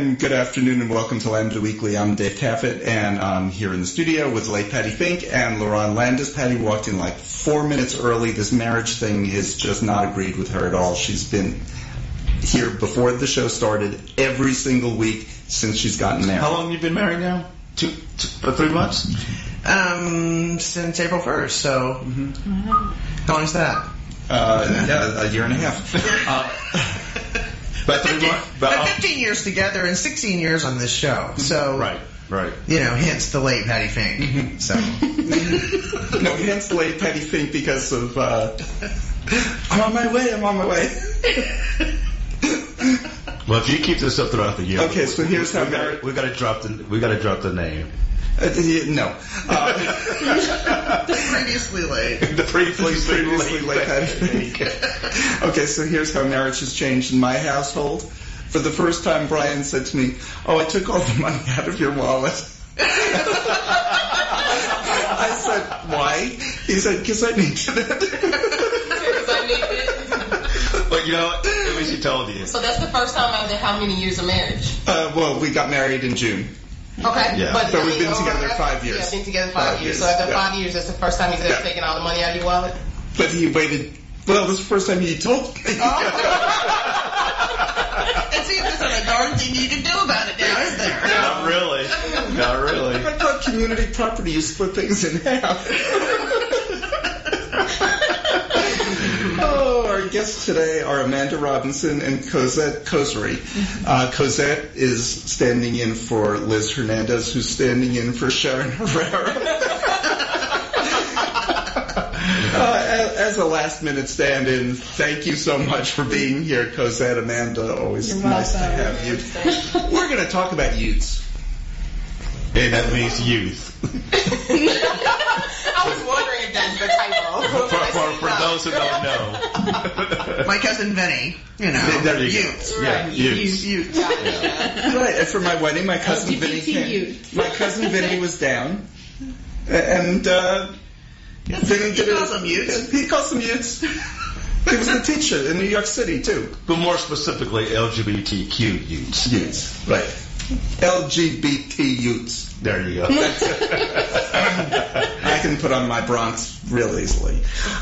and good afternoon, and welcome to Lambda Weekly. I'm Dave Taffet, and I'm here in the studio with the late Patty Fink and Laron Landis. Patty walked in like 4 minutes early. This marriage thing is just not agreed with her at all. She's been here before the show started every single week since she's gotten married. How long have you been married now? 3 months? Since April 1st, so how long is that? A year and a half. But 15 years together and 16 years on this show. So right. Hence the late Patty Fink. So no, hence the late Patty Fink because of I'm on my way. Well, if you keep this up throughout the year, okay. So here's how we got to drop the name. No. The previously late. The previously late Patty Fink. Okay, so here's how marriage has changed in my household. For the first time, Brian said to me, "Oh, I took all the money out of your wallet." I said, "Why?" He said, "Because I needed it." But at least he told you. So that's the first time after how many years of marriage? Well, we got married in June. Okay. Yeah. But we've been together 5 years. Yeah, been together 5 years. So after 5 years, that's the first time he's ever taken all the money out of your wallet? But he waited. Well, this is the first time he told me. And see, there's not a darn thing you can do about it now, is there? Not really. I thought community property, you split things in half. Our guests today are Amanda Robinson and Cosette Kosary. Cosette is standing in for Liz Hernandez, who's standing in for Sharon Herrera. As a last-minute stand-in, thank you so much for being here, Cosette. Amanda, always nice to have you. We're going to talk about youths. And that means youth. I was wondering if that's the typo. For those who don't know. My cousin Vinny, There you youths. go. Yeah, youths. Youths. Right, and for my wedding, my cousin Vinny came. My cousin Vinny was down, and Vinny did calls them youths. He calls them youths. He was the teacher in New York City too. But more specifically, LGBTQ youths. Youths, right? LGBT youths. There you go. I can put on my Bronx real easily.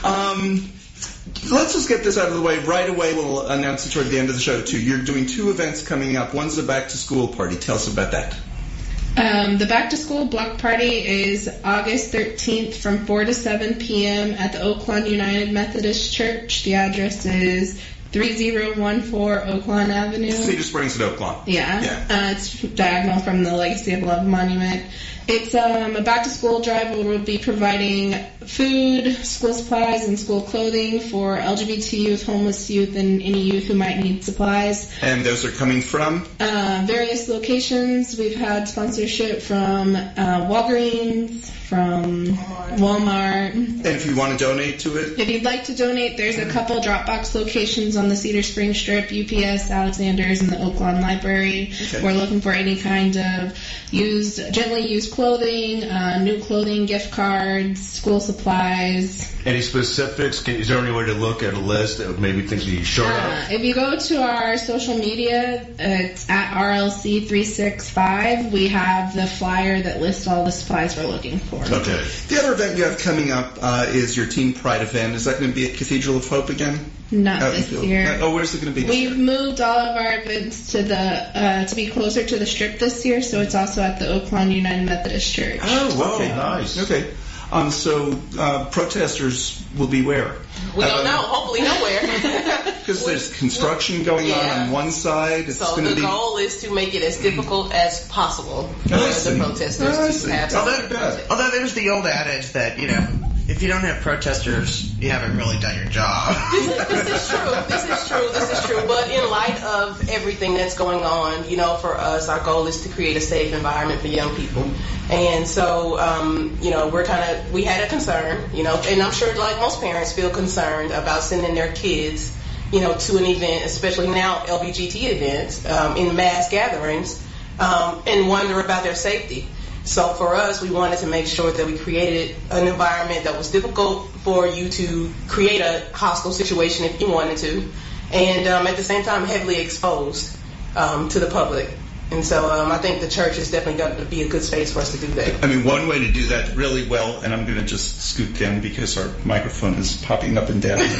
Let's just get this out of the way. Right away, we'll announce it toward the end of the show, too. You're doing 2 events coming up. One's a back-to-school party. Tell us about that. The back-to-school block party is August 13th from 4 to 7 p.m. at the Oaklawn United Methodist Church. The address is 3014 Oaklawn Avenue. Cedar Springs at Oaklawn. Yeah. It's diagonal from the Legacy of Love Monument. It's a back-to-school drive where we'll be providing food, school supplies, and school clothing for LGBT youth, homeless youth, and any youth who might need supplies. And those are coming from? Various locations. We've had sponsorship from Walgreens, from Walmart. And if you want to donate to it? If you'd like to donate, there's a couple Dropbox locations on the Cedar Springs Strip, UPS, Alexander's, and the Oaklawn Library. Okay. We're looking for any kind of gently used clothing, new clothing, gift cards, school supplies. Any specifics? Is there any way to look at a list of maybe things that you short of? If you go to our social media, it's at RLC365. We have the flyer that lists all the supplies we're looking for. Okay. The other event you have coming up is your Teen Pride event. Is that going to be at Cathedral of Hope again? Not this year. Where's it going to be? We've moved all of our events to to be closer to the Strip this year, so it's also at the Oaklawn United Methodist Church. Oh, okay. Nice. Okay. So protesters will be where? We don't know. Hopefully nowhere. Because there's construction going on one side. So the goal is to make it as difficult as possible for the protesters to have. Although there's the old adage that, if you don't have protesters, you haven't really done your job. This is true. But in light of everything that's going on, for us, our goal is to create a safe environment for young people. And so, we had a concern, and I'm sure like most parents feel concerned about sending their kids, to an event, especially now LGBT events, in mass gatherings, and wonder about their safety. So for us, we wanted to make sure that we created an environment that was difficult for you to create a hostile situation if you wanted to, and at the same time heavily exposed to the public. And so I think the church is definitely going to be a good space for us to do that. I mean, one way to do that really well, and I'm going to just scoot down because our microphone is popping up and down.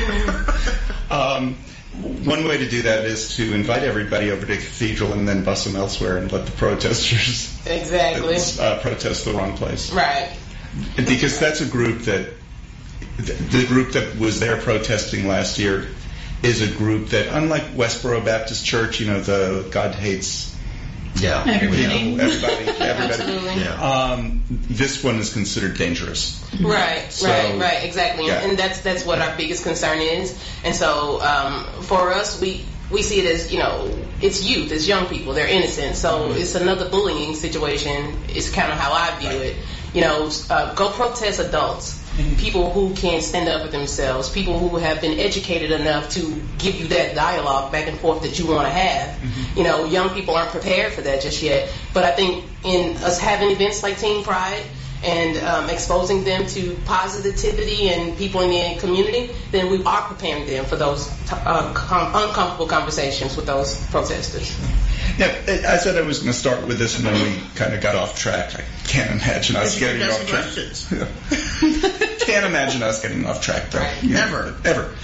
One way to do that is to invite everybody over to Cathedral and then bus them elsewhere and let the protesters Exactly. Protest the wrong place. Right. Because that's a group that, the group that was there protesting last year is a group that, unlike Westboro Baptist Church, the God hates Everybody. everybody. Absolutely. Yeah. This one is considered dangerous. Right, So- right, exactly. Yeah. And that's what our biggest concern is. And so for us, we see it as, it's youth, it's young people, they're innocent. So it's another bullying situation is kind of how I view it. Go protest adults. People who can stand up for themselves, people who have been educated enough to give you that dialogue back and forth that you want to have. Young people aren't prepared for that just yet. But I think in us having events like Teen Pride and exposing them to positivity and people in the community, then we are preparing them for those uncomfortable conversations with those protesters. Yeah, I said I was going to start with this, and then we kind of got off track. I can't imagine us getting off track. Can't imagine us getting off track, though. Right. Never. Ever.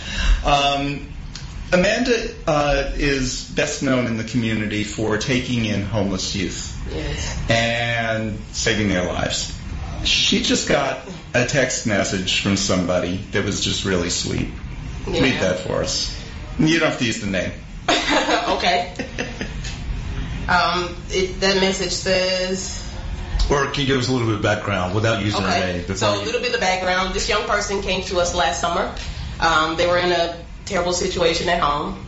Amanda is best known in the community for taking in homeless youth Yes. and saving their lives. She just got a text message from somebody that was just really sweet. Yeah. Read that for us. You don't have to use the name. Okay. That message says... Or can you give us a little bit of background without using her name? Okay, so a little bit of background. This young person came to us last summer. They were in a terrible situation at home.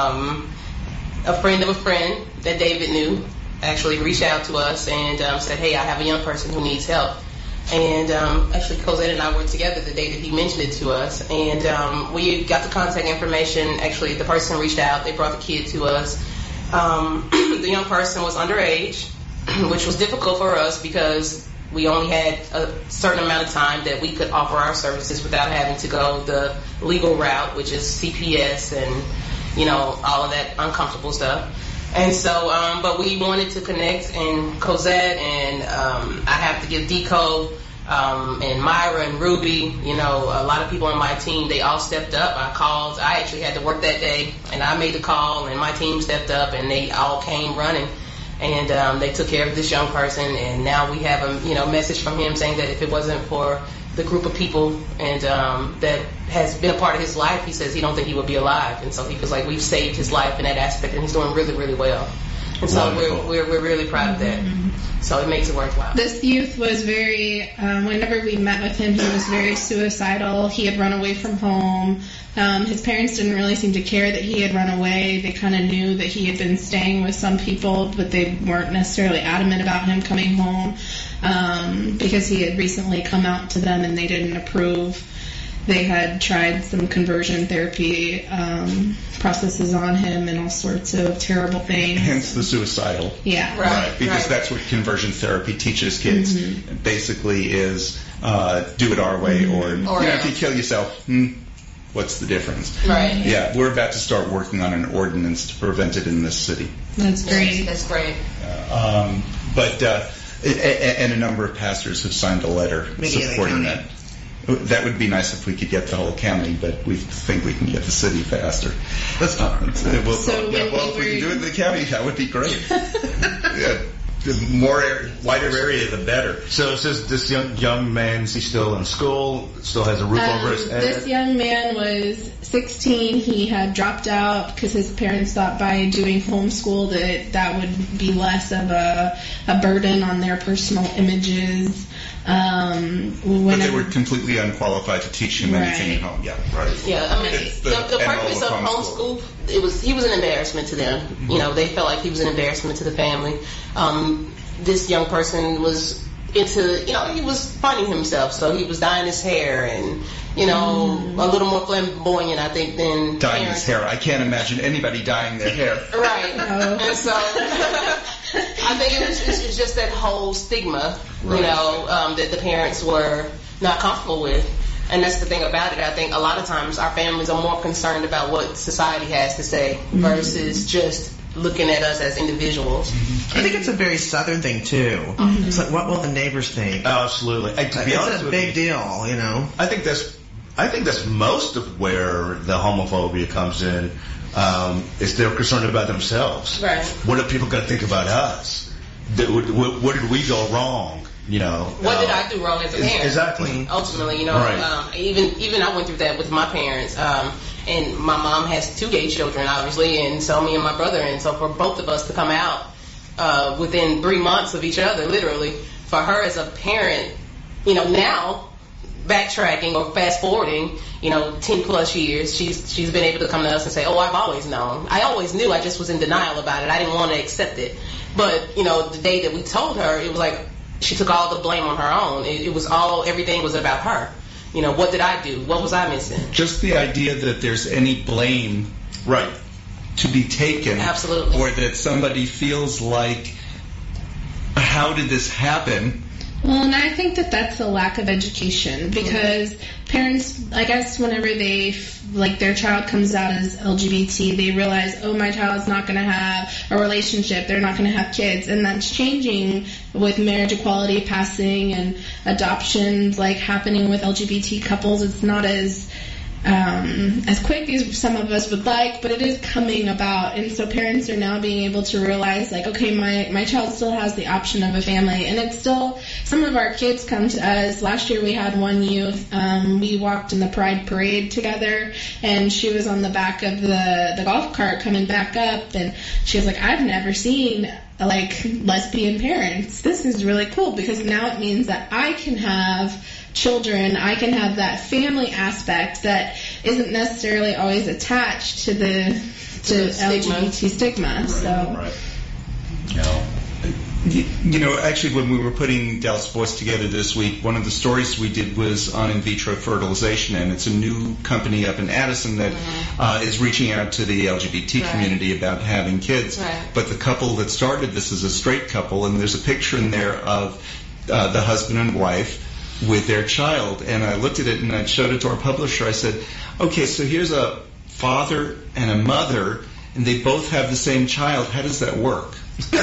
A friend of a friend that David knew actually reached out to us and said, hey, I have a young person who needs help. And actually, Cosette and I were together the day that he mentioned it to us. And we got the contact information. Actually, the person reached out. They brought the kid to us. The young person was underage, which was difficult for us because we only had a certain amount of time that we could offer our services without having to go the legal route, which is CPS and, all of that uncomfortable stuff. And so, but we wanted to connect, and Cosette and I have to give Deco and Myra and Ruby, a lot of people on my team, they all stepped up. I actually had to work that day, and I made the call, and my team stepped up, and they all came running. And they took care of this young person, and now we have a message from him saying that if it wasn't for the group of people and that has been a part of his life, he says he don't think he would be alive. And so he feels like we've saved his life in that aspect, and he's doing really, really well. And so we're really proud of that. So it makes it worthwhile. This youth was very, whenever we met with him, he was very suicidal. He had run away from home. His parents didn't really seem to care that he had run away. They kind of knew that he had been staying with some people, but they weren't necessarily adamant about him coming home because he had recently come out to them and they didn't approve. They had tried some conversion therapy processes on him and all sorts of terrible things. Hence the suicidal. Yeah. Right. Because that's what conversion therapy teaches kids. It basically is do it our way or if you kill yourself, what's the difference? Right. Yeah, we're about to start working on an ordinance to prevent it in this city. That's great. That's great. And a number of pastors have signed a letter supporting that. That would be nice if we could get the whole county, but we think we can get the city faster. Let's talk. If we can do it in the county, that would be great. The wider area, the better. So it says this young man, is he still in school? Still has a roof over his head? This young man was 16. He had dropped out because his parents thought by doing homeschool that would be less of a burden on their personal images. But they were completely unqualified to teach him anything at home. Yeah, right. Yeah, I mean, the purpose of homeschool, he was an embarrassment to them. They felt like he was an embarrassment to the family. This young person was into, he was finding himself, so he was dyeing his hair and, a little more flamboyant, I think, than dyeing parents. his hair. I can't imagine anybody dyeing their hair. Right. And so I think it was just that whole stigma, that the parents were not comfortable with. And that's the thing about it. I think a lot of times our families are more concerned about what society has to say versus just looking at us as individuals. I think it's a very Southern thing too. It's like, what will the neighbors think? Absolutely. And to be honest It's a with big you, deal, you know. I think that's most of where the homophobia comes in. Is they're concerned about themselves. Right. What are people going to think about us? What did we go wrong? You know. What did I do wrong as a parent? Exactly. Ultimately, you know, Right. even I went through that with my parents. And my mom has 2 gay children, obviously, and so me and my brother. And so for both of us to come out within 3 months of each other, literally, for her as a parent, you know, now backtracking or fast forwarding, you know, 10 plus years, she's been able to come to us and say, oh, I've always known. I always knew. I just was in denial about it. I didn't want to accept it. But, you know, the day that we told her, it was like she took all the blame on her own. It was everything was about her. You know, what did I do? What was I missing? Just the idea that there's any blame Right. to be taken. Absolutely. Or that somebody feels like, how did this happen? Well, and I think that that's a lack of education because parents, I guess, whenever their child comes out as LGBT, they realize, oh, my child's not going to have a relationship, they're not going to have kids, and that's changing with marriage equality passing and adoptions happening with LGBT couples. It's not as quick as some of us would like, but it is coming about, and so parents are now being able to realize, okay, my child still has the option of a family, and it's still, some of our kids come to us. Last year we had one youth, we walked in the Pride Parade together, and she was on the back of the golf cart coming back up, and she was like, I've never seen lesbian parents. This is really cool, because now it means that I can have children, I can have that family aspect that isn't necessarily always attached to the LGBT stigma. So. Right. No. You know, actually, when we were putting Dallas Voice together this week, one of the stories we did was on in vitro fertilization, and it's a new company up in Addison that is reaching out to the LGBT community about having kids. Right. But the couple that started this is a straight couple, and there's a picture in there of the husband and wife with their child, and I looked at it and I showed it to our publisher. I said, okay, so here's a father and a mother, and they both have the same child. How does that work?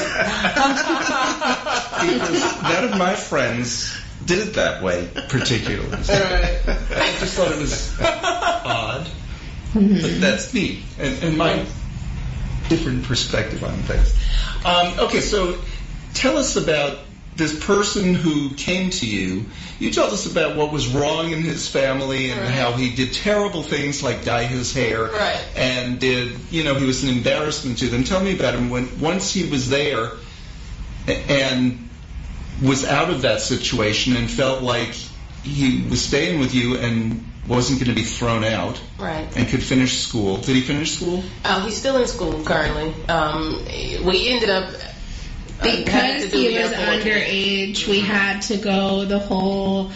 Because none of my friends did it that way, particularly. I just thought it was odd, but that's me and my different perspective on things. Okay, so tell us about this person who came to you. You told us about what was wrong in his family and how he did terrible things like dye his hair and he was an embarrassment to them. Tell me about him once he was there and was out of that situation and felt like he was staying with you and wasn't going to be thrown out and could finish school. Did he finish school? He's still in school currently. We ended up because he was underage, we had to go the whole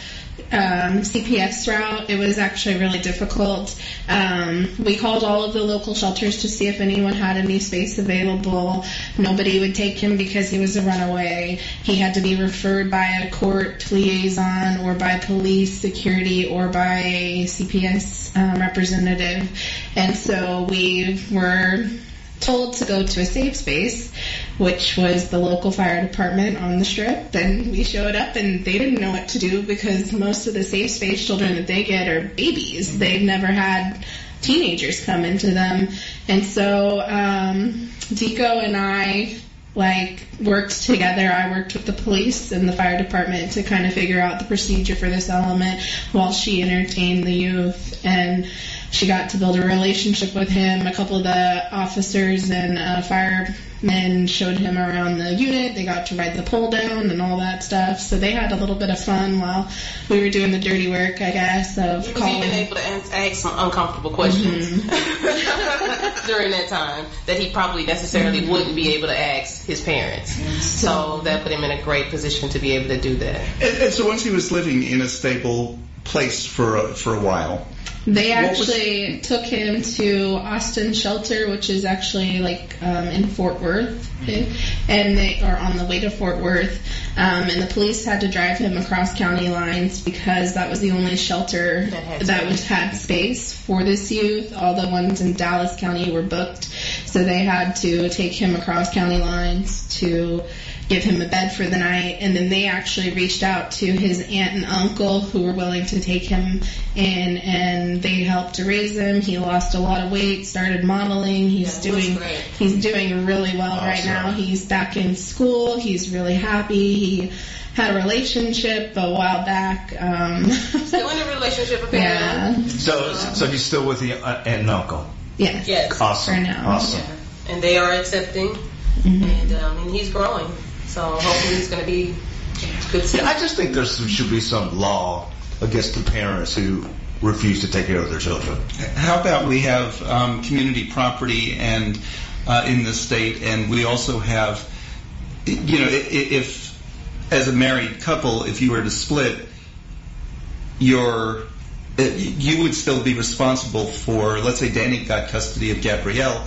CPS route. It was actually really difficult. We called all of the local shelters to see if anyone had any space available. Nobody would take him because he was a runaway. He had to be referred by a court liaison or by police security or by a CPS representative. And so we were told to go to a safe space, which was the local fire department on the strip. And we showed up and they didn't know what to do because most of the safe space children that they get are babies. They've never had teenagers come into them. And so Deco and I worked together. I worked with the police and the fire department to kind of figure out the procedure for this element while she entertained the youth, and she got to build a relationship with him. A couple of the officers and firemen showed him around the unit. They got to ride the pole down and all that stuff. So they had a little bit of fun while we were doing the dirty work, I guess, of calling. He was even able to ask some uncomfortable questions during that time that he probably necessarily wouldn't be able to ask his parents. So that put him in a great position to be able to do that. And so once he was living in a stable place for a while, they actually took him to Austin Shelter, which is actually in Fort Worth, and they are on the way to Fort Worth. And the police had to drive him across county lines because that was the only shelter that had space for this youth. All the ones in Dallas County were booked. So they had to take him across county lines to give him a bed for the night, and then they actually reached out to his aunt and uncle who were willing to take him in, and they helped to raise him. He lost a lot of weight, started modeling. He's doing really well right now. He's back in school. He's really happy. He had a relationship a while back. Still in a relationship, apparently. Yeah. So he's still with the aunt and uncle. Yes. Yes. Awesome. For now. Awesome. Yeah. And they are accepting, and he's growing. So hopefully he's going to be good. Yeah, I just think there should be some law against the parents who refuse to take care of their children. How about we have community property and in the state, and we also have, if as a married couple, if you were to split, you would still be responsible for, let's say Danny got custody of Gabrielle,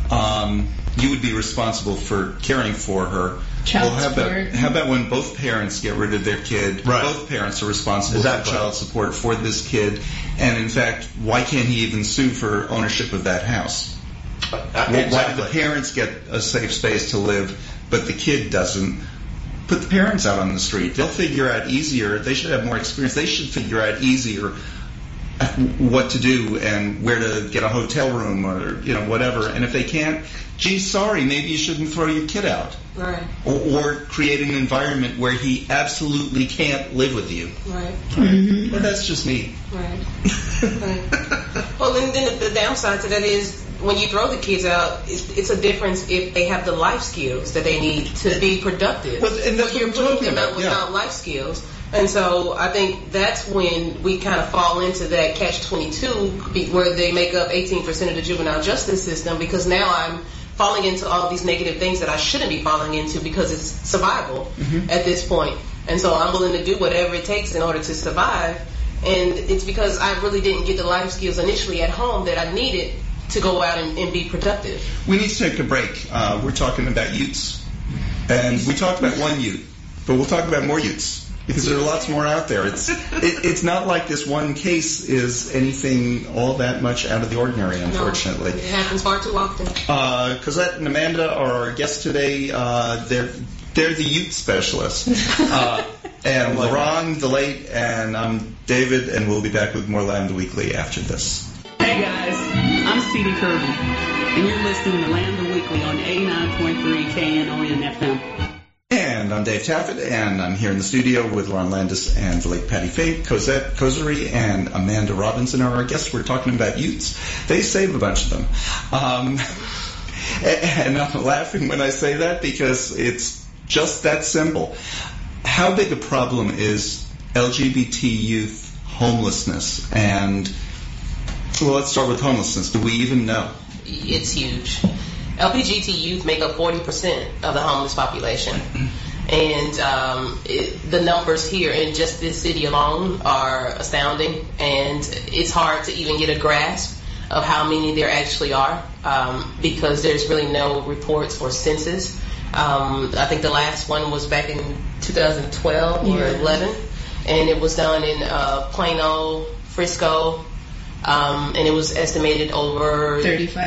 you would be responsible for caring for her. How about when both parents get rid of their kid? Right. Both parents are responsible for child support for this kid, and in fact, why can't he even sue for ownership of that house? Exactly. Why do the parents get a safe space to live, but the kid doesn't? Put the parents out on the street. They'll figure out easier. They should have more experience. They should figure out easier what to do and where to get a hotel room or whatever. And if they can't, sorry, maybe you shouldn't throw your kid out. Right. Or create an environment where he absolutely can't live with you. Right. Mm-hmm. Well, that's just me. Right. Well, and then the downside to that is when you throw the kids out, it's a difference if they have the life skills that they need to be productive. Well, and that's but you're putting them out without life skills. And so I think that's when we kind of fall into that catch-22 where they make up 18% of the juvenile justice system, because now I'm falling into all these negative things that I shouldn't be falling into because it's survival at this point. And so I'm willing to do whatever it takes in order to survive. And it's because I really didn't get the life skills initially at home that I needed to go out and be productive. We need to take a break. We're talking about youths. And we talked about one youth, but we'll talk about more youths. Because there are lots more out there. It's not like this one case is anything all that much out of the ordinary, unfortunately. No, it happens far too often. Cosette and Amanda are our guests today. They're the youth specialists. And Laron, Delate, and I'm David, and we'll be back with more Lambda Weekly after this. Hey guys, I'm C.D. Kirby, and you're listening to Lambda Weekly on 89.3 KNON FM. And I'm Dave Taffet, and I'm here in the studio with Ron Landis and the late Patty Fink, Cosette Kozary, and Amanda Robinson are our guests. We're talking about youths. They save a bunch of them. And I'm laughing when I say that because it's just that simple. How big a problem is LGBT youth homelessness? And, well, let's start with homelessness. Do we even know? It's huge. LGBT youth make up 40% of the homeless population. And the numbers here in just this city alone are astounding. And it's hard to even get a grasp of how many there actually are because there's really no reports or census. I think the last one was back in 2012 or 11. And it was done in Plano, Frisco, and it was estimated over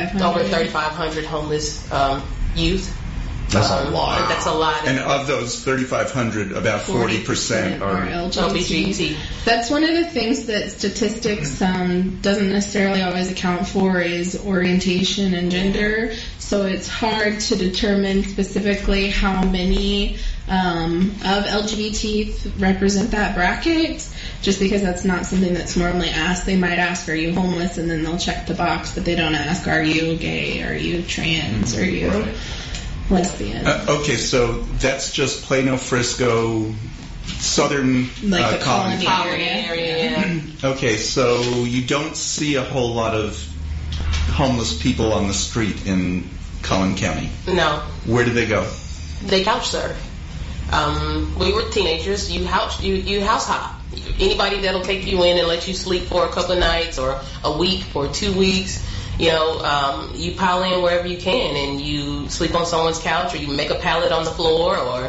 3,500 homeless youth. That's a lot. That's a lot. And of those 3,500, about 40% are LGBT. That's one of the things that statistics doesn't necessarily always account for is orientation and gender. So it's hard to determine specifically how many of LGBT represent that bracket, just because that's not something that's normally asked. They might ask, are you homeless? And then they'll check the box, but they don't ask, are you gay? Are you trans? Are you lesbian? Okay, so that's just Plano, Frisco, southern like the colony area. Okay, so you don't see a whole lot of homeless people on the street in Collin County. No. Where do they go? They couch surf. We were teenagers. You house hop. Anybody that'll take you in and let you sleep for a couple of nights or a week or 2 weeks. You pile in wherever you can, and you sleep on someone's couch, or you make a pallet on the floor, or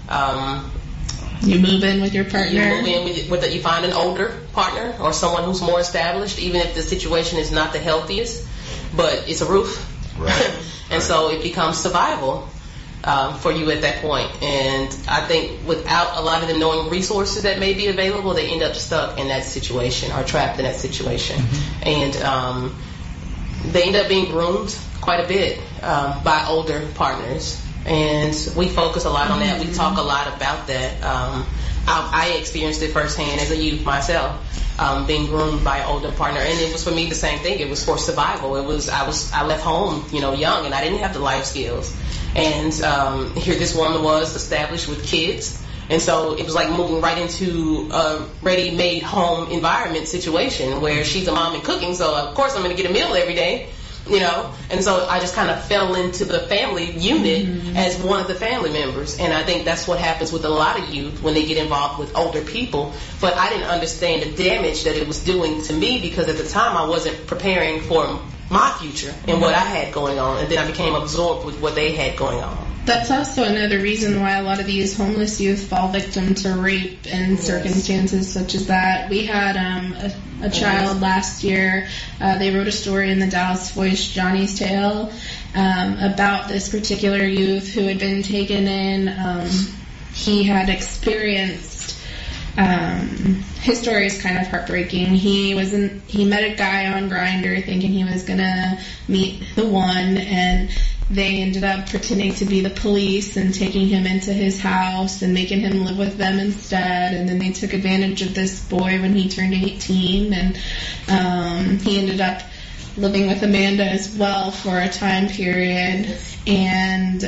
you move in with your partner. You move in with you find an older partner or someone who's more established, even if the situation is not the healthiest, but it's a roof. Right. And so it becomes survival for you at that point. And I think without a lot of them knowing resources that may be available, they end up stuck in that situation or trapped in that situation. And they end up being groomed quite a bit by older partners. And we focus a lot on that. We talk a lot about that. I experienced it firsthand as a youth myself, being groomed by an older partner, and it was for me the same thing. It was for survival. I left home, young, and I didn't have the life skills. And here this woman was established with kids, and so it was like moving right into a ready-made home environment situation where she's a mom and cooking. So of course I'm going to get a meal every day. And so I just kind of fell into the family unit as one of the family members. And I think that's what happens with a lot of youth when they get involved with older people. But I didn't understand the damage that it was doing to me because at the time I wasn't preparing for my future and what I had going on. And then I became absorbed with what they had going on. That's also another reason why a lot of these homeless youth fall victim to rape and circumstances such as that. We had a child last year. They wrote a story in the Dallas Voice, Johnny's Tale, about this particular youth who had been taken in. He had experienced. His story is kind of heartbreaking. He met a guy on Grindr thinking he was gonna meet the one, and they ended up pretending to be the police and taking him into his house and making him live with them instead. And then they took advantage of this boy when he turned 18, and he ended up living with Amanda as well for a time period. And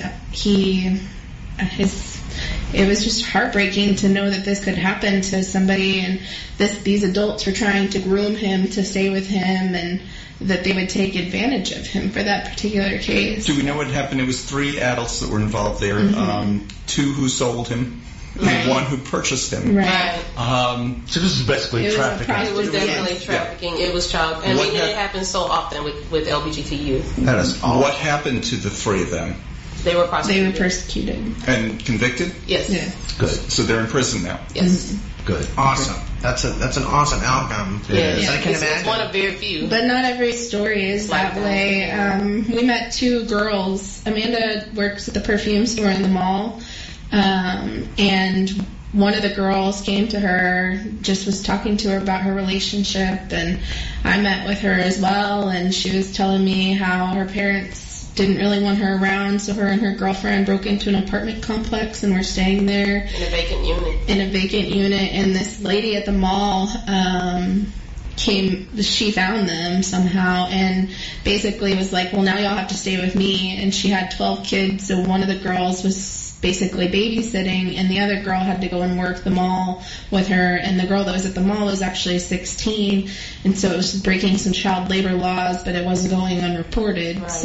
it was just heartbreaking to know that this could happen to somebody, and these adults were trying to groom him to stay with him, and that they would take advantage of him for that particular case. Do we know what happened? It was 3 adults that were involved there, 2 who sold him, and 1 who purchased him. Right. So this is basically trafficking. It was definitely trafficking. It was child. And it happens so often with LGBTQ youth. That is awful. What happened to the 3 of them? They were prosecuted. They were persecuted. And convicted? Yes. Yeah. Good. So they're in prison now? Yes. Good. Awesome. That's an awesome outcome. Yes. I can imagine. It's one of very few. But not every story is that way. We met 2 girls. Amanda works at the perfume store in the mall, and one of the girls came to her, just was talking to her about her relationship, and I met with her as well, and she was telling me how her parents didn't really want her around, so her and her girlfriend broke into an apartment complex and were staying there. In a vacant unit. And this lady at the mall she found them somehow and basically was like, well, now y'all have to stay with me. And she had 12 kids, so one of the girls was basically babysitting, and the other girl had to go and work the mall with her, and the girl that was at the mall was actually 16, and so it was breaking some child labor laws, but it wasn't going unreported. Right.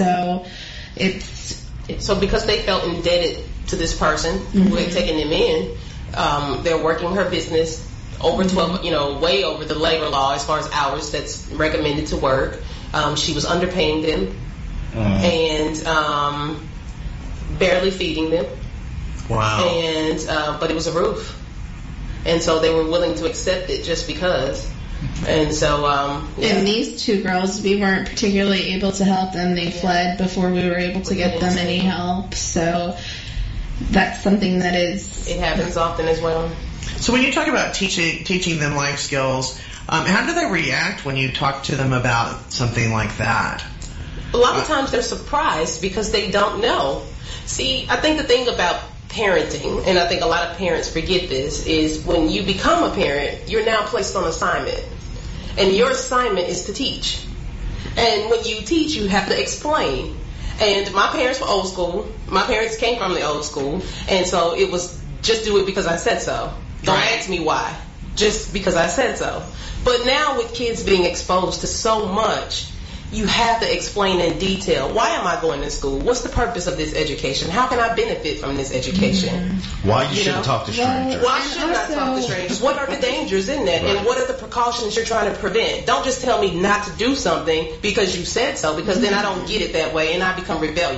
So because they felt indebted to this person who had taken them in, they're working her business over 12, way over the labor law as far as hours that's recommended to work. She was underpaying them and barely feeding them. Wow. And but it was a roof, and so they were willing to accept it just because. And so and these 2 girls, we weren't particularly able to help them. They fled before we were able to get them any help. So that's something that it happens often as well. So when you talk about teaching them life skills, how do they react when you talk to them about something like that? A lot of times they're surprised because they don't know. See, I think the thing about parenting, and I think a lot of parents forget this, is when you become a parent, you're now placed on assignment. And your assignment is to teach. And when you teach, you have to explain. And my parents were old school. My parents came from the old school. And so it was just do it because I said so. Don't ask me why. Just because I said so. But now with kids being exposed to so much, you have to explain in detail, why am I going to school? What's the purpose of this education? How can I benefit from this education? Why you shouldn't talk to strangers? Why should I talk to strangers? What are the dangers in that? And what are the precautions you're trying to prevent? Don't just tell me not to do something because you said so, because then I don't get it that way and I become rebellious.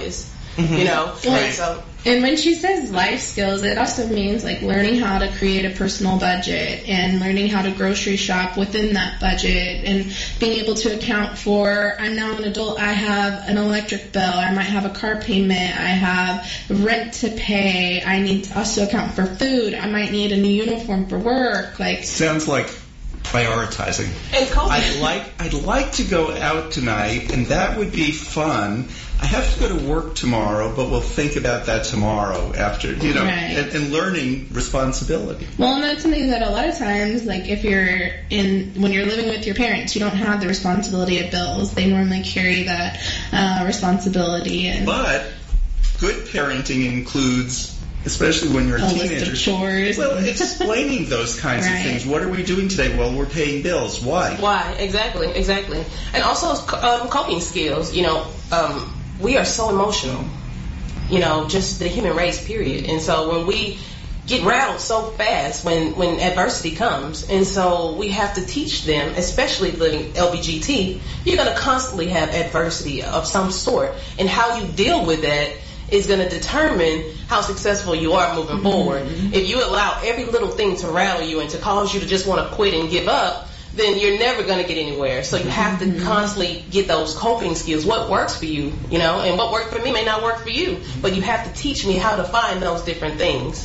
you know. Right. And when she says life skills, it also means like learning how to create a personal budget and learning how to grocery shop within that budget and being able to account for, I'm now an adult, I have an electric bill, I might have a car payment, I have rent to pay, I need to also account for food, I might need a new uniform for work. Like, sounds like prioritizing. And I'd like to go out tonight, and that would be fun. I have to go to work tomorrow, but we'll think about that tomorrow after, you know, Right. and learning responsibility. well, and that's something that a lot of times, like if when you're living with your parents, you don't have the responsibility of bills. They normally carry that responsibility. And But good parenting includes, especially when you're a teenager, list of chores. well, explaining those kinds of Right. things. What are we doing today? Well, we're paying bills. Why? Why? Exactly. And also coping skills. You know, we are so emotional. You know, just the human race, period. And so when we get rattled so fast when adversity comes, and so we have to teach them, especially living LBGT, you're going to constantly have adversity of some sort, and how you deal with that is going to determine how successful you are moving forward. If you allow every little thing to rattle you and to cause you to just want to quit and give up, then you're never going to get anywhere. So you have to constantly get those coping skills. What works for you, you know, and what worked for me may not work for you. But you have to teach me how to find those different things.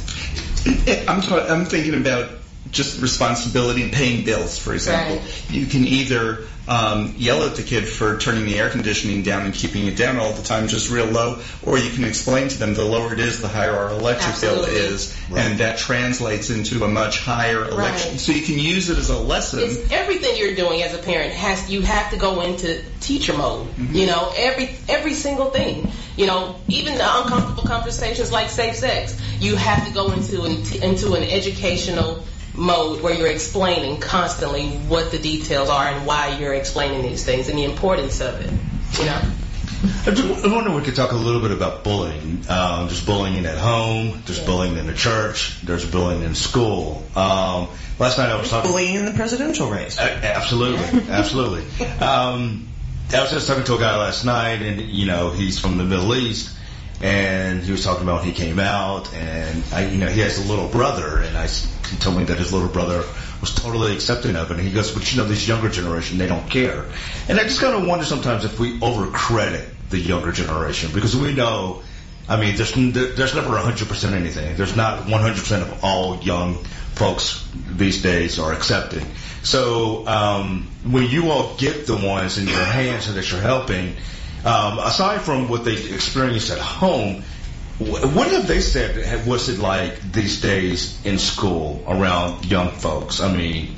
I'm thinking about just responsibility and paying bills, for example. Right. You can either yell at the kid for turning the air conditioning down and keeping it down all the time, just real low, or you can explain to them the lower it is, the higher our electric bill is, and that translates into a much higher electric. Right. So you can use it as a lesson. It's everything you're doing as a parent you have to go into teacher mode. You know, every single thing. You know, even the uncomfortable conversations like safe sex, you have to go into an educational mode where you're explaining constantly what the details are and why you're explaining these things and the importance of it. You know. I wonder if we could talk a little bit about bullying. There's bullying at home. There's bullying in the church. There's bullying in school. Last night I was talking. Bullying in the presidential race. Absolutely, absolutely. I was just talking to a guy last night, and you know he's from the Middle East, and he was talking about when he came out, and he has a little brother, and he told me that his little brother was totally accepting of it, and he goes, but you know, this younger generation, they don't care. And I just kind of wonder sometimes if we overcredit the younger generation, because we know, I mean, there's never 100% anything. There's not 100% of all young folks these days are accepting. So when you all get the ones in your hands that you're helping, aside from what they experience at home, what have they said? What's it like these days in school around young folks? I mean,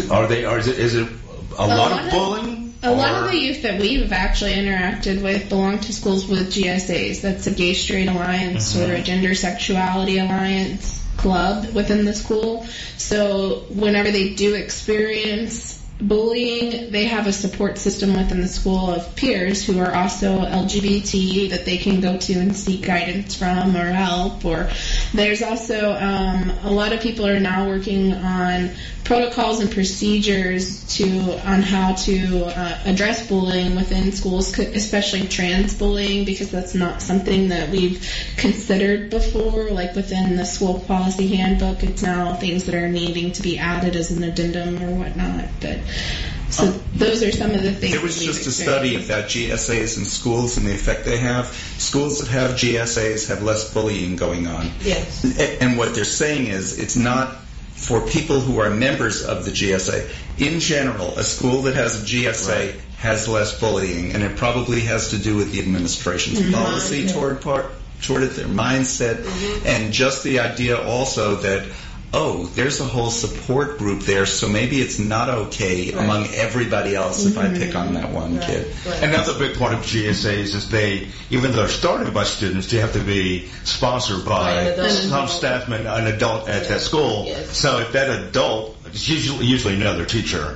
is it a lot of bullying? A lot of the youth that we've actually interacted with belong to schools with GSAs. That's a Gay Straight Alliance or a Gender Sexuality Alliance club within the school. So whenever they do experience bullying, they have a support system within the school of peers who are also LGBT that they can go to and seek guidance from or help. Or there's also a lot of people are now working on protocols and procedures on how to address bullying within schools, especially trans bullying, because that's not something that we've considered before. Like within the school policy handbook, it's now things that are needing to be added as an addendum or whatnot. But so those are some of the things. There was just a study about GSAs in schools and the effect they have. Schools that have GSAs have less bullying going on. Yes. And what they're saying is it's not for people who are members of the GSA. In general, a school that has a GSA has less bullying, and it probably has to do with the administration's policy toward it, their mindset, and just the idea also that, there's a whole support group there, so maybe it's not okay among everybody else if I pick on that one kid. Right. Another big part of GSAs is even though they're started by students, they have to be sponsored by some staff member, an adult at that school. Yes. So if that adult, it's usually another teacher,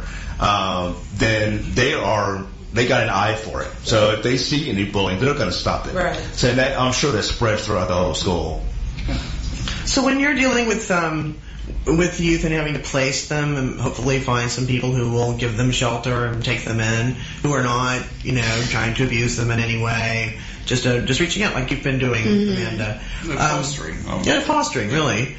then they got an eye for it. So if they see any bullying, they're going to stop it. Right. So I'm sure that spreads throughout the whole school. So when you're dealing with with youth and having to place them and hopefully find some people who will give them shelter and take them in, who are not, trying to abuse them in any way. Just reaching out like you've been doing, Amanda. Fostering. Fostering, really.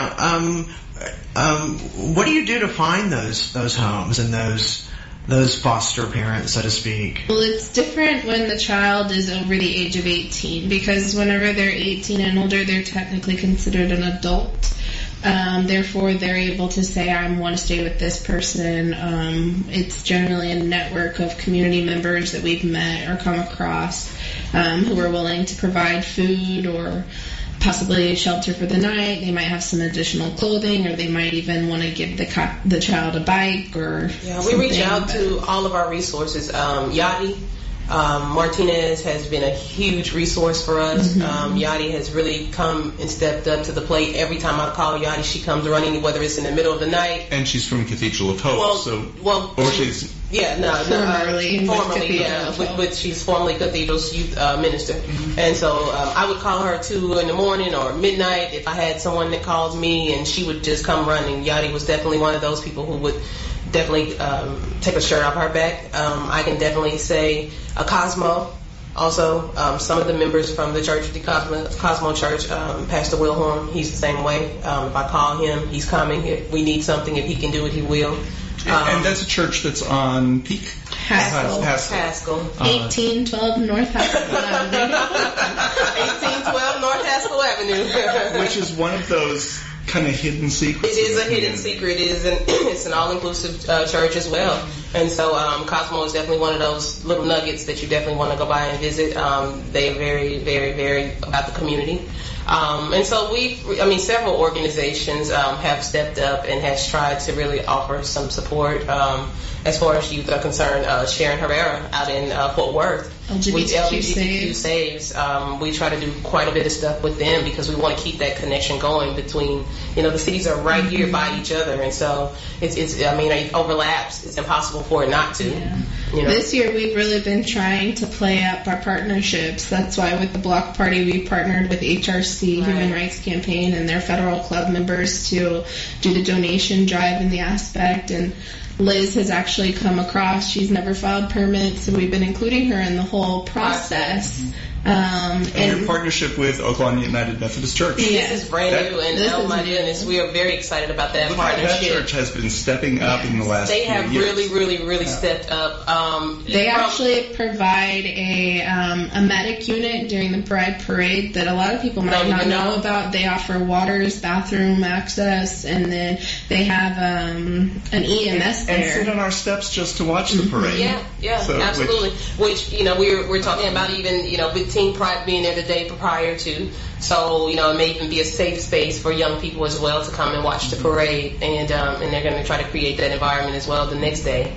What do you do to find those homes and those foster parents, so to speak? Well, it's different when the child is over the age of 18, because whenever they're 18 and older, they're technically considered an adult. Therefore, they're able to say, I want to stay with this person. It's generally a network of community members that we've met or come across who are willing to provide food or possibly shelter for the night. They might have some additional clothing, or they might even want to give the child a bike or we reach out to all of our resources. Yadi Martinez has been a huge resource for us. Yadi has really come and stepped up to the plate. Every time I call Yadi, she comes running, whether it's in the middle of the night. And she's from Cathedral of Hope, she's... Formerly, but she's formerly Cathedral's youth minister. And so I would call her 2 in the morning or midnight if I had someone that calls me, and she would just come running. Yadi was definitely one of those people who would definitely take a shirt off her back. I can definitely say Cosmo. Also, some of the members from the church, the Cosmo Church, Pastor Wilhelm, he's the same way. If I call him, he's coming. If we need something, if he can do it, he will. And that's a church that's on Peak? Haskell. 1812 North Haskell Avenue. 1812 North Haskell Avenue. Which is one of those kind of hidden secrets. It is a hidden secret. It's an all-inclusive church as well. And so Cosmo is definitely one of those little nuggets that you definitely want to go by and visit. They're very, very, very about the community. And so several organizations have stepped up and has tried to really offer some support as far as youth are concerned. Sharon Herrera out in Fort Worth, LGBTQ Saves. We try to do quite a bit of stuff with them because we want to keep that connection going between, the cities are right here by each other, and so it overlaps. It's impossible for it not to. Yeah. This year we've really been trying to play up our partnerships. That's why with the Block Party we partnered with HRC, Human Rights Campaign, and their federal club members to do the donation drive in the aspect. And Liz has actually come across. She's never filed permits, so we've been including her in the whole process. And your partnership with Oklahoma United Methodist Church. This is brand new, and oh my goodness, we are very excited about that partnership. That church has been stepping up in the last few years. They have really stepped up. They actually provide a medic unit during the Pride Parade that a lot of people might not know about. They offer waters, bathroom access, and then they have an EMS there. And sit on our steps just to watch the parade. Yeah, so, absolutely. Which we're talking about even, with Teen Pride being there the day prior to. So, it may even be a safe space for young people as well to come and watch the parade. And they're going to try to create that environment as well the next day.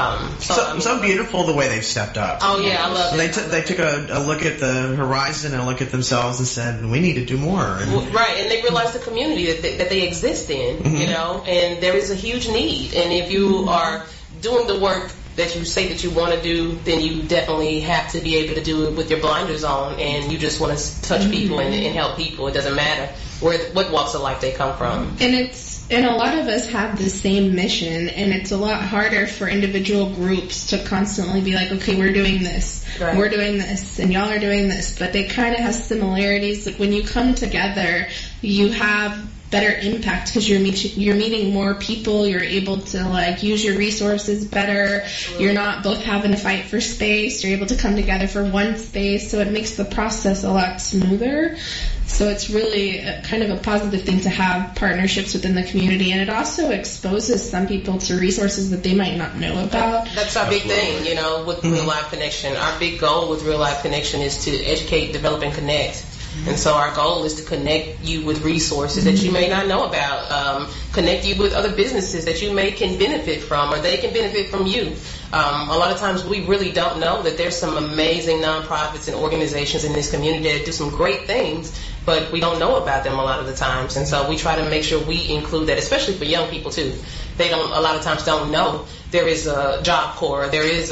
So beautiful the way they've stepped up. Oh, yeah, I love it. They took a look at the horizon and a look at themselves and said, we need to do more. Right, and they realized the community that they exist in, and there is a huge need. And if you are doing the work that you say that you want to do, then you definitely have to be able to do it with your blinders on, and you just want to touch people and help people. It doesn't matter what walks of life they come from. And a lot of us have the same mission, and it's a lot harder for individual groups to constantly be like, okay, we're doing this, we're doing this, and y'all are doing this, but they kind of have similarities. Like when you come together, you have better impact because you're meeting more people. You're able to use your resources better. You're not both having to fight for space. You're able to come together for one space, so it makes the process a lot smoother. So it's really kind of a positive thing to have partnerships within the community, and it also exposes some people to resources that they might not know about. That's our big thing, with Real Life Connection. Our big goal with Real Life Connection is to educate, develop, and connect. And so our goal is to connect you with resources that you may not know about, connect you with other businesses that you can benefit from, or they can benefit from you. A lot of times we really don't know that there's some amazing nonprofits and organizations in this community that do some great things, but we don't know about them a lot of the times. And so we try to make sure we include that, especially for young people too. They a lot of times don't know there is a Job Corps, there is a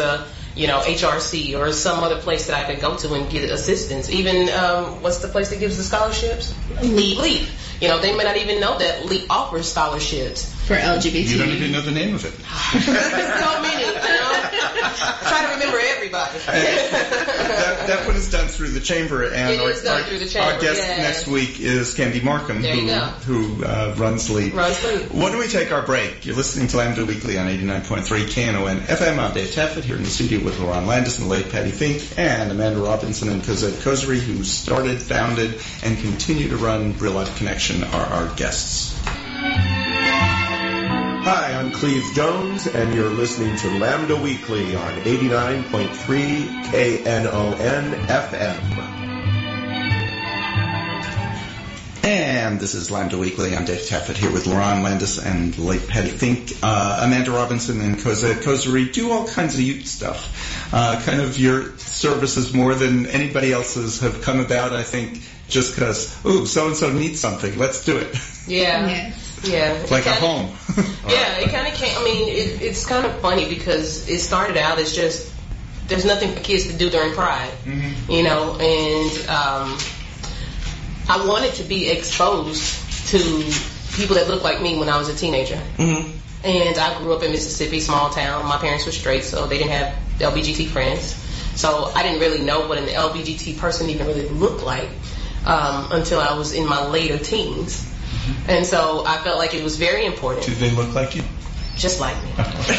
HRC or some other place that I could go to and get assistance. Even, what's the place that gives the scholarships? LEAP. They may not even know that LEAP offers scholarships. For LGBT. You don't even know the name of it. So many, Try to remember everybody. that one is done through the chamber, and It is done through the chamber, our guest yeah. next week is Candy Markham, There you go. who runs LEAP. When we take our break, you're listening to Lambda Weekly on 89.3 KNON FM. I'm Dave Taffet here in the studio with Lauren Landis and the late Patty Fink and Amanda Robinson and Cosette Kosary, who started, founded, and continue to run Real Life Connection, are our guests. Hi, I'm Cleve Jones, and you're listening to Lambda Weekly on 89.3 KNON FM. And this is Lambda Weekly. I'm Dave Taffet here with Lauren Landis and the late Patty Fink. Amanda Robinson and Cosette Kosary do all kinds of youth stuff. Kind of your services more than anybody else's have come about, I think, just because, so-and-so needs something. Let's do it. Yeah. Yes. Yeah. Like a home. Yeah, it kind of came. It's kind of funny because it started out as just there's nothing for kids to do during Pride, and I wanted to be exposed to people that looked like me when I was a teenager. Mm-hmm. And I grew up in Mississippi, small town. My parents were straight, so they didn't have LBGT friends. So I didn't really know what an LBGT person even really looked like until I was in my later teens. And so I felt like it was very important. Do they look like you? Just like me.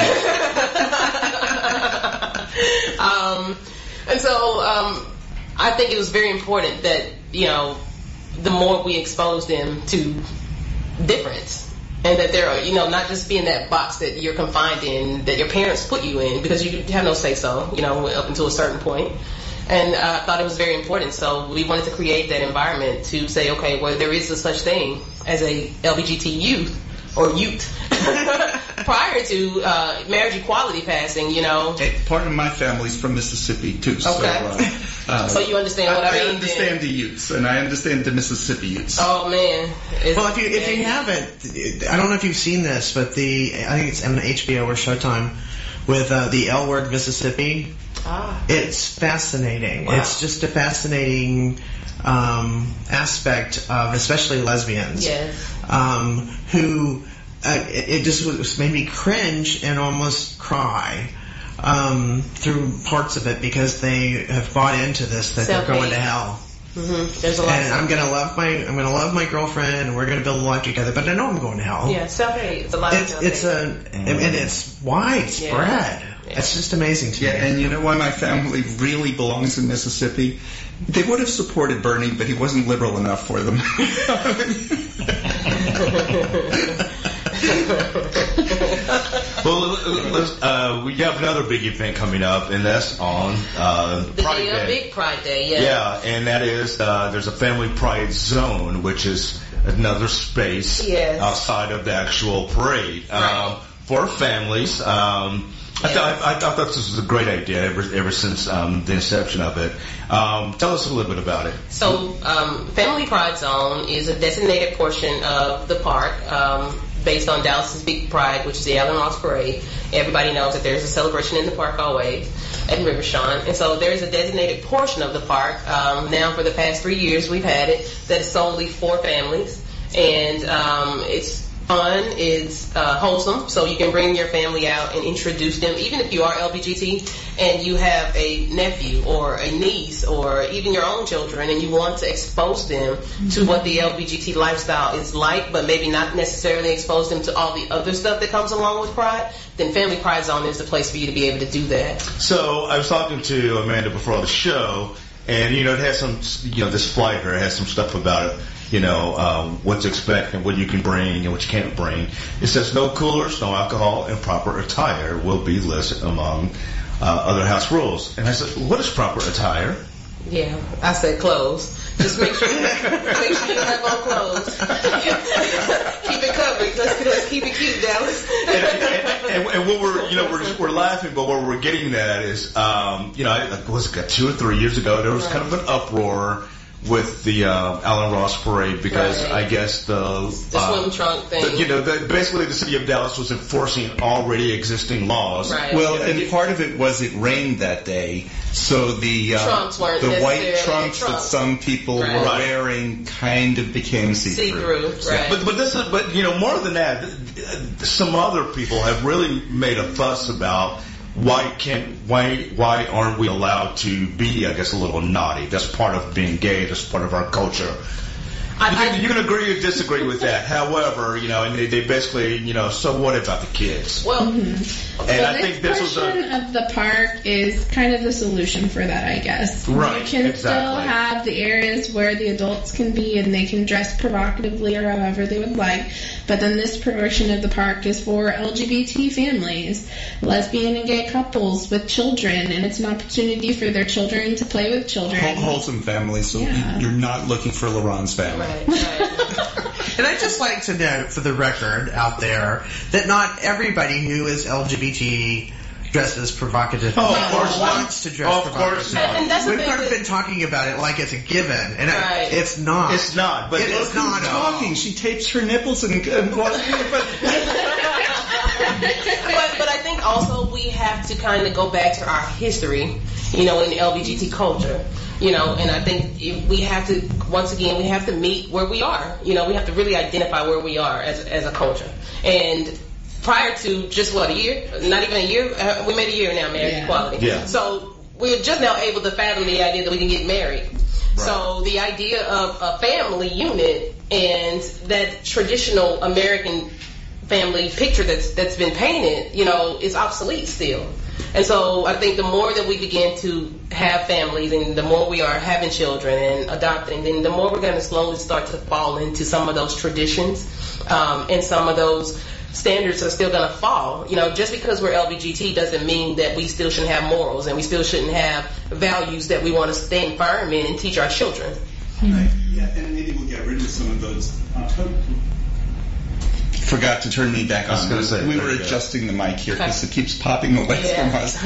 And so I think it was very important that, the more we expose them to difference, and that they're, not just be in that box that you're confined in, that your parents put you in, because you have no say-so, up until a certain point. And I thought it was very important, so we wanted to create that environment to say, okay, well, there is a such thing as a LBGT youth prior to marriage equality passing, Hey, part of my family's from Mississippi, too. Okay. So you understand what I mean? I understand the youths, and I understand the Mississippi youths. Oh, man. Well, if you haven't, I don't know if you've seen this, but I think it's on HBO or Showtime with the L Word Mississippi. It's fascinating. Wow. It's just a fascinating aspect of especially lesbians. Yes. Who it just made me cringe and almost cry through parts of it because they have bought into this that they're going to hell. Mm-hmm. There's a lot. And I'm gonna love my girlfriend, and we're gonna build a life together. But I know I'm going to hell. Yeah, self-hate. It's a lot. And it's widespread. Yeah. It's just amazing to me. Yeah, and you know why my family really belongs in Mississippi? They would have supported Bernie, but he wasn't liberal enough for them. Well, we have another big event coming up, and that's on Pride Day. Big Pride Day, yeah. Yeah, and that is there's a family pride zone, which is another space outside of the actual parade for families. I thought this was a great idea ever since the inception of it. Tell us a little bit about it. So, Family Pride Zone is a designated portion of the park based on Dallas's Big Pride, which is the Allen Ross Parade. Everybody knows that there's a celebration in the park always at Rivershon. And so there's a designated portion of the park. Now for the past 3 years we've had it that is solely for families. And it's fun, it's wholesome, so you can bring your family out and introduce them, even if you are LBGT and you have a nephew or a niece or even your own children and you want to expose them to what the LBGT lifestyle is like, but maybe not necessarily expose them to all the other stuff that comes along with Pride, then Family Pride Zone is the place for you to be able to do that. So I was talking to Amanda before the show, and it has some, this flyer has some stuff about it. What to expect and what you can bring and what you can't bring. It says no coolers, no alcohol, and proper attire will be listed among other house rules. And I said, what is proper attire? Yeah, I said clothes. Just make sure you have on clothes. Keep it covered. Let's keep it cute, Dallas. and what we're laughing, but what we're getting at is, it was 2 or 3 years ago, there was kind of an uproar with the Allen Ross parade because I guess the swim trunk thing. Basically the city of Dallas was enforcing already existing laws. Right. Well, and part of it was it rained that day, so the trunks weren't the white necessarily trunks that some people were wearing kind of became see-through. Right. But more than that, some other people have really made a fuss about why aren't we allowed to be, I guess, a little naughty? That's part of being gay. That's part of our culture. You can agree or disagree with that. However, and they basically, so what about the kids? Well, and I think this portion of the park is kind of the solution for that, I guess. Right, you can still have the areas where the adults can be and they can dress provocatively or however they would like. But then this portion of the park is for LGBT families, lesbian and gay couples with children, and it's an opportunity for their children to play with children. Wholesome families, so you're not looking for LaRon's family. Right. And I'd just like to note for the record out there that not everybody who is LGBT dresses provocative. Oh, of course not. Wants to dress provocative. And that's the We've thing kind of been talking about it like it's a given, and it's not. It's not. But it is not talking. She tapes her nipples and But I think also we have to kind of go back to our history, in the LGBT culture. And I think we have to, once again, we have to meet where we are. We have to really identify where we are as a culture. And prior to just a year, not even a year, we made a year now, marriage equality. Yeah. So we're just now able to fathom the idea that we can get married. Right. So the idea of a family unit and that traditional American family picture that's been painted, is obsolete still. And so I think the more that we begin to have families and the more we are having children and adopting, then the more we're going to slowly start to fall into some of those traditions and some of those standards are still going to fall. Just because we're LGBT doesn't mean that we still shouldn't have morals and we still shouldn't have values that we want to stand firm in and teach our children. Right. Yeah, and maybe we'll get rid of some of those. Forgot to turn me back on. I was going to say, we were adjusting the mic here because it keeps popping away from us.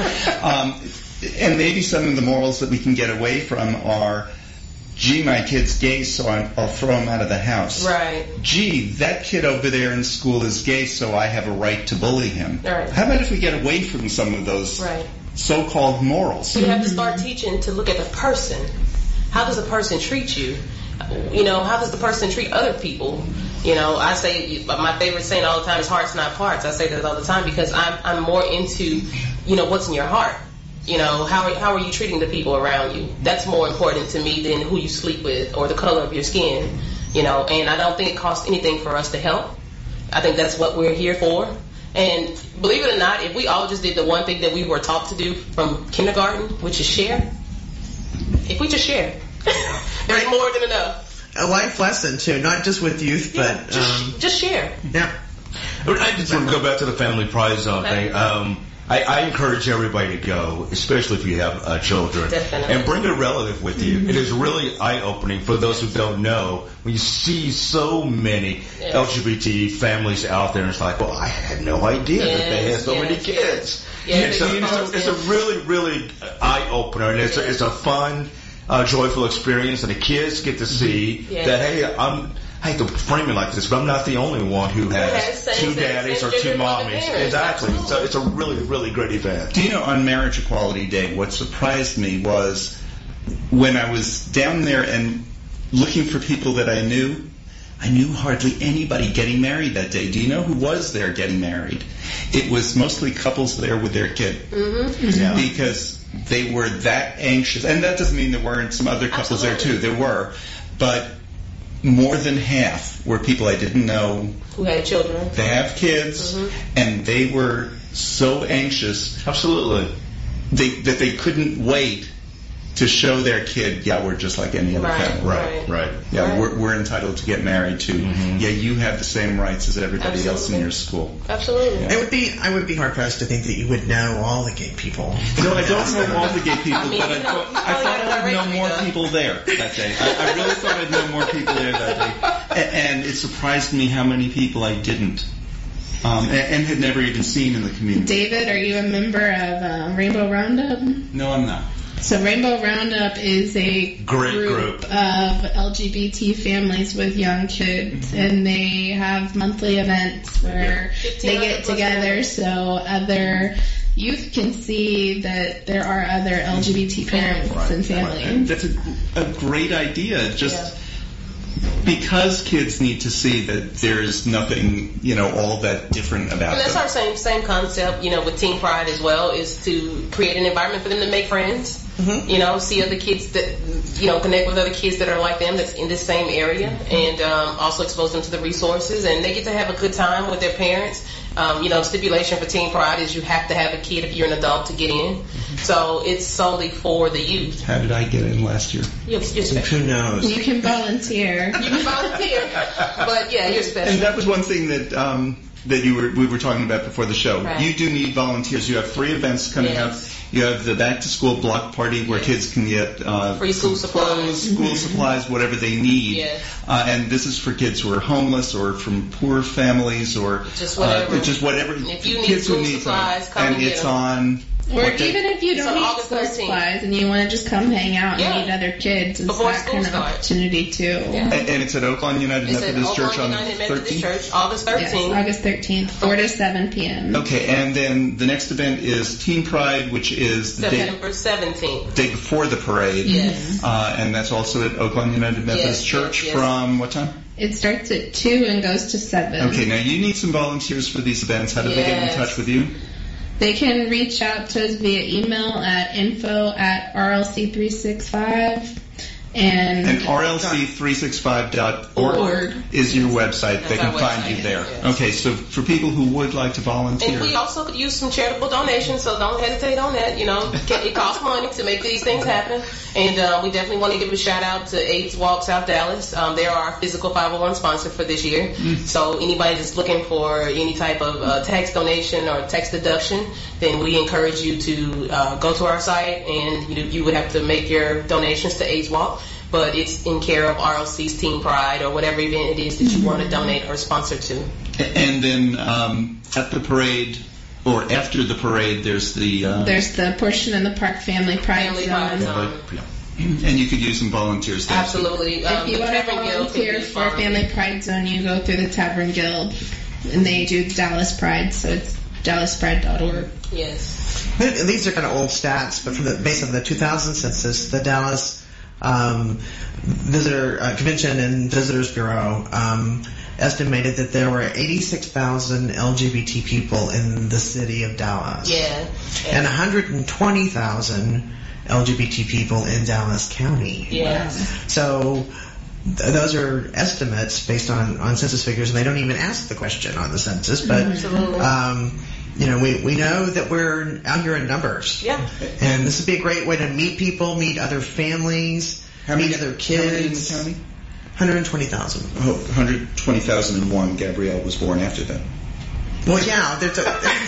And maybe some of the morals that we can get away from are, gee, my kid's gay, so I'll throw him out of the house. Right. Gee, that kid over there in school is gay, so I have a right to bully him. Right. How about if we get away from some of those so-called morals? We have to start teaching to look at the person. How does a person treat you? How does the person treat other people? I say my favorite saying all the time is hearts, not parts. I say that all the time because I'm more into, what's in your heart. How are you treating the people around you? That's more important to me than who you sleep with or the color of your skin. And I don't think it costs anything for us to help. I think that's what we're here for. And believe it or not, if we all just did the one thing that we were taught to do from kindergarten, which is share, if we just share, there's more than enough. A life lesson too, not just with youth, but just share. Yeah. I just want to go back to the family pride zone thing. I encourage everybody to go, especially if you have children, and bring a relative with you. It is really eye-opening for those who don't know. When you see so many LGBT families out there, and it's like, well, I had no idea that they had so many kids. It's a really, really eye-opener, and it's a fun, joyful experience, and the kids get to see that, hey, I hate to frame it like this, but I'm not the only one who has two daddies or two mommies. Exactly. So it's a really, really great event. Do you know, on Marriage Equality Day, what surprised me was when I was down there and looking for people that I knew hardly anybody getting married that day. Do you know who was there getting married? It was mostly couples there with their kid. Because they were that anxious. And that doesn't mean there weren't some other couples there too. There were. But more than half were people I didn't know. Who had children. They have kids, and they were so anxious. Absolutely. That they couldn't wait to show their kid, we're just like any other family. Right. Yeah, we're entitled to get married too. Yeah, you have the same rights as everybody else in your school. Absolutely. Yeah. I would be hard pressed to think that you would know all the gay people. No, I don't know all the gay people, but I thought I'd know more people there that day. I really thought I'd know more people there that day. And it surprised me how many people I didn't. And had never even seen in the community. David, are you a member of Rainbow Roundup? No, I'm not. So Rainbow Roundup is a Great group of LGBT families with young kids, and they have monthly events where they get together so other youth can see that there are other LGBT parents and families. That's a great idea. Just because kids need to see that there's nothing, all that different about And that's them. our same concept, with Teen Pride as well, is to create an environment for them to make friends. Mm-hmm. See other kids that, connect with other kids that are like them that's in this same area, and also expose them to the resources, and they get to have a good time with their parents. Stipulation for Teen Pride is you have to have a kid if you're an adult to get in. Mm-hmm. So it's solely for the youth. How did I get in last year? You're special. Who knows? You can volunteer. But yeah, you're special. And that was one thing that we were talking about before the show. Right. You do need volunteers. You have 3 events coming up. You have the back to school block party where kids can get free school supplies, clothes, school supplies, whatever they need. Yes. And this is for kids who are homeless or from poor families or just whatever. If you need kids school who need supplies, come and get it's them. on. Or even if you don't need August school 13th. supplies and you want to just come hang out and meet other kids, it's Before that school kind of starts. opportunity too. Yeah. And it's at Oaklawn United It's at Methodist Church on Oaklawn United Methodist 13th? Church, August 13th. Yes, August 13th, 4 to 7 p.m. Okay, and then the next event is Teen Pride, which is the September 17th. day before the parade. Yes. And that's also at Oaklawn United Methodist Church from what time? It starts at 2 and goes to 7. Okay, now you need some volunteers for these events. How do they get in touch with you? They can reach out to us via email at info@rlc365 and rlc365.org is your website. They can find you there. Yes. Okay, so for people who would like to volunteer. And we also could use some charitable donations, so don't hesitate on that. It costs money to make these things happen. And we definitely want to give a shout out to AIDS Walk South Dallas. They are our physical 501 sponsor for this year. So anybody that's looking for any type of tax donation or tax deduction, then we encourage you to go to our site, and you would have to make your donations to AIDS Walk. But it's in care of RLC's Teen Pride or whatever event it is that you want to donate or sponsor to. And then at the parade, or after the parade, there's the portion in the Park Family Pride Zone. And you could use some volunteers there. Absolutely. If you want to volunteer for Family Pride Zone, you go through the Tavern Guild, and they do Dallas Pride, so it's dallaspride.org. Yes. These are kind of old stats, but based on the 2000 census, the Dallas Visitor Convention and Visitors Bureau estimated that there were 86,000 LGBT people in the city of Dallas. Yeah. And 120,000 LGBT people in Dallas County. Yeah. So those are estimates based on census figures, and they don't even ask the question on the census. But Absolutely. We know that we're out here in numbers. Yeah. And this would be a great way to meet people, meet other families, meet other kids. How many in the county? 120,000. Oh, 120,001. Gabrielle was born after that. Well, yeah, there's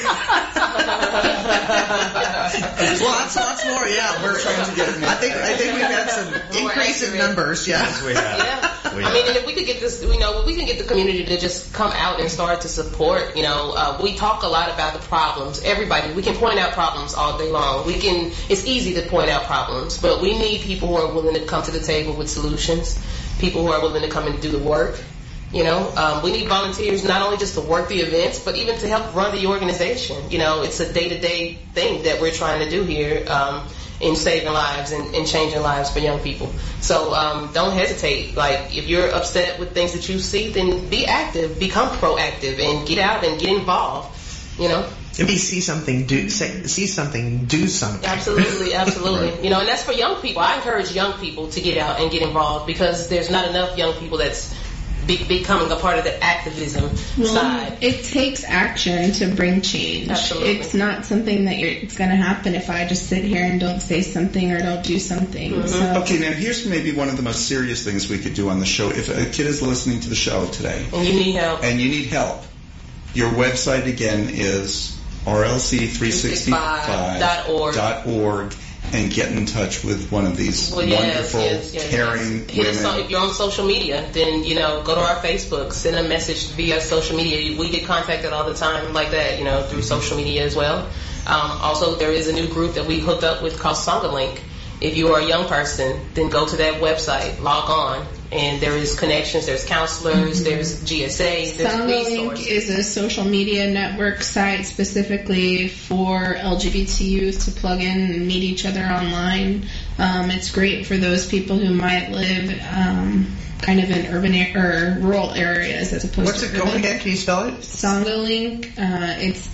lots more. Yeah, we're trying to get. I think we've had some increase in numbers. Yeah, Yes, we have. Yeah. I mean, and if we could get this, we can get the community to just come out and start to support. We talk a lot about the problems. Everybody, we can point out problems all day long. It's easy to point out problems, but we need people who are willing to come to the table with solutions. People who are willing to come and do the work. We need volunteers not only just to work the events, but even to help run the organization. It's a day-to-day thing that we're trying to do here in saving lives and changing lives for young people. So don't hesitate. Like, if you're upset with things that you see, then be active, become proactive, and get out and get involved. Maybe see something, do something. Absolutely. Right. And that's for young people. I encourage young people to get out and get involved, because there's not enough young people that's becoming a part of the activism side. It takes action to bring change. Absolutely. It's not something that it's going to happen if I just sit here and don't say something or don't do something. Mm-hmm. So. Okay, now here's maybe one of the most serious things we could do on the show. If a kid is listening to the show today And you need help. Your website again is rlc365.org, and get in touch with one of these wonderful, caring women. If you're on social media, then go to our Facebook, send a message via social media. We get contacted all the time like that, through social media as well. Also, there is a new group that we hooked up with called Songalink. if you are a young person, then go to that website, log on, and there is connections, there's counselors, there's GSAs, there's SangaLink resources. is a social media network site specifically for LGBT youth to plug in and meet each other online. It's great for those people who might live kind of in urban or rural areas as opposed What's to it urban. called again? Can you spell it? SangaLink, it's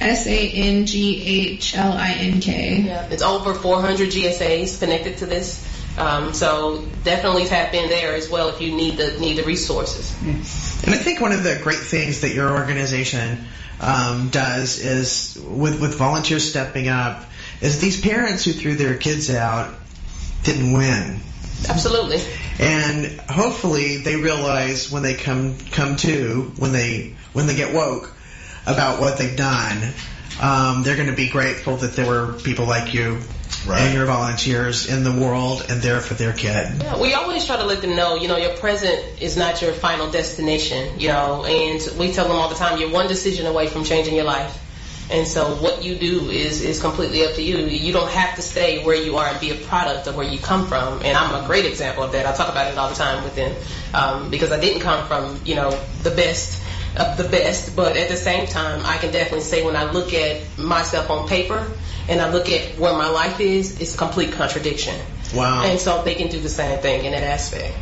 SANGHLINK. Yeah, it's over 400 GSAs connected to this. So definitely tap in there as well if you need the resources. And I think one of the great things that your organization does is, with volunteers stepping up, is these parents who threw their kids out didn't win. Absolutely. And hopefully they realize when they come to, when they get woke about what they've done, they're going to be grateful that there were people like you and your volunteers in the world and there for their kid. Yeah, we always try to let them know, your present is not your final destination, and we tell them all the time, you're one decision away from changing your life. And so what you do is completely up to you. You don't have to stay where you are and be a product of where you come from. And I'm a great example of that. I talk about it all the time with them because I didn't come from, the best of the best. But at the same time, I can definitely say when I look at myself on paper and I look at where my life is, it's a complete contradiction. Wow. And so they can do the same thing in that aspect.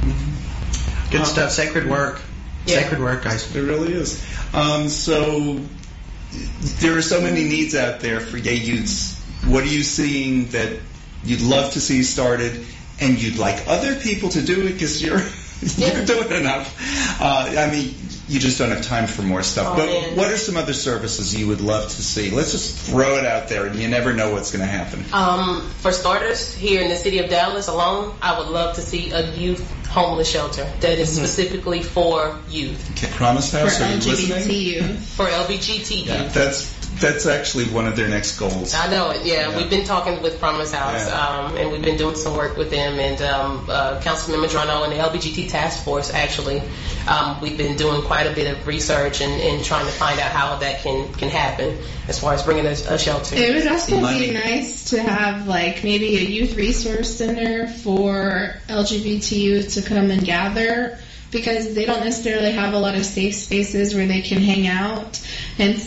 Good stuff. Sacred work. Yeah. Sacred work, guys. It really is. So there are so many needs out there for gay youths. What are you seeing that you'd love to see started and you'd like other people to do it because you're doing enough? You just don't have time for more stuff. But what are some other services you would love to see? Let's just throw it out there, and you never know what's going to happen. For starters, here in the city of Dallas alone, I would love to see a youth homeless shelter that is specifically for youth. Okay, Promise House, For are you LGBT listening? youth. For LGBTQ youth. That's actually one of their next goals. I know it, yeah. We've been talking with Promise House, and we've been doing some work with them, and Councilman Madrano and the LBGT Task Force, actually, we've been doing quite a bit of research and trying to find out how that can happen as far as bringing a shelter. It would also be nice to have, maybe a youth resource center for LGBT youth to come and gather, because they don't necessarily have a lot of safe spaces where they can hang out. And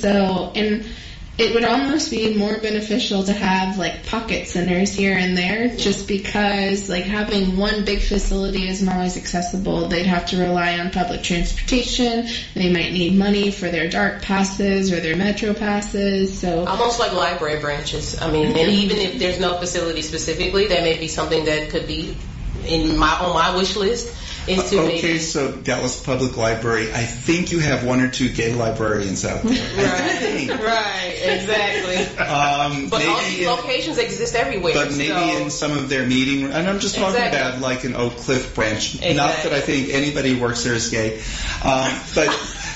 it would almost be more beneficial to have pocket centers here and there, just because having one big facility isn't always accessible. They'd have to rely on public transportation. They might need money for their DART passes or their Metro passes. So almost like library branches. And even if there's no facility specifically, that may be something that could be on my wish list. So Dallas Public Library, I think you have one or two gay librarians out there. Right, exactly. But all these locations exist everywhere. But maybe in some of their meeting, and I'm just talking about an Oak Cliff branch. Exactly. Not that I think anybody who works there is gay, but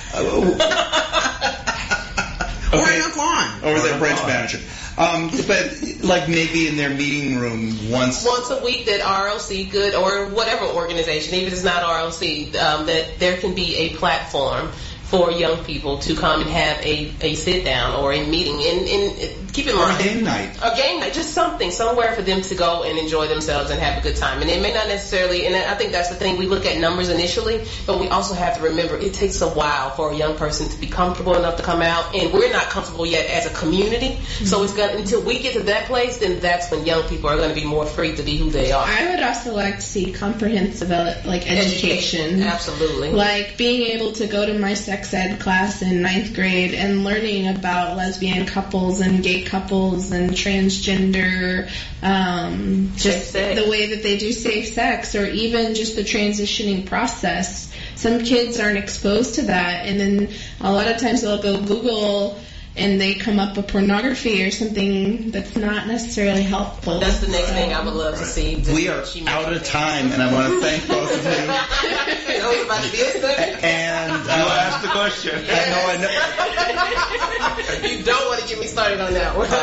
Or in Oak Lawn. Or their branch manager. But maybe in their meeting room once a week that RLC could, or whatever organization, even if it's not RLC, that there can be a platform for young people to come and have a sit down or a meeting and keep in mind a game night, just somewhere for them to go and enjoy themselves and have a good time. And it may not necessarily, and I think that's the thing, we look at numbers initially, but we also have to remember it takes a while for a young person to be comfortable enough to come out, and we're not comfortable yet as a community. So until we get to that place, then that's when young people are going to be more free to be who they are. I would also like to see comprehensive education. Absolutely. Being able to go to my sex ed class in 9th grade and learning about lesbian couples and gay couples and transgender, just the way that they do safe sex, or even just the transitioning process. Some kids aren't exposed to that, and then a lot of times they'll go Google and they come up with pornography or something that's not necessarily helpful. That's the next thing I would love to see. We are out of time, and I want to thank both of you. And you asked the question. I know. You don't want to get me started on that one.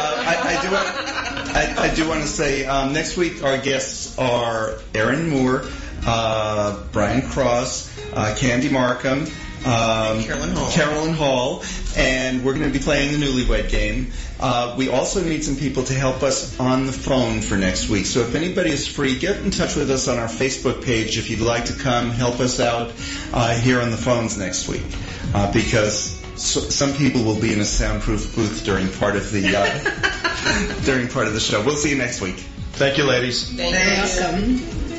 I do want to say next week our guests are Aaron Moore, Brian Cross, Candy Markham, Carolyn Hall, and we're going to be playing the Newlywed Game. We also need some people to help us on the phone for next week. So if anybody is free, get in touch with us on our Facebook page if you'd like to come help us out here on the phones next week, because some people will be in a soundproof booth during part of the show. We'll see you next week. Thank you, ladies. Thank you. Welcome.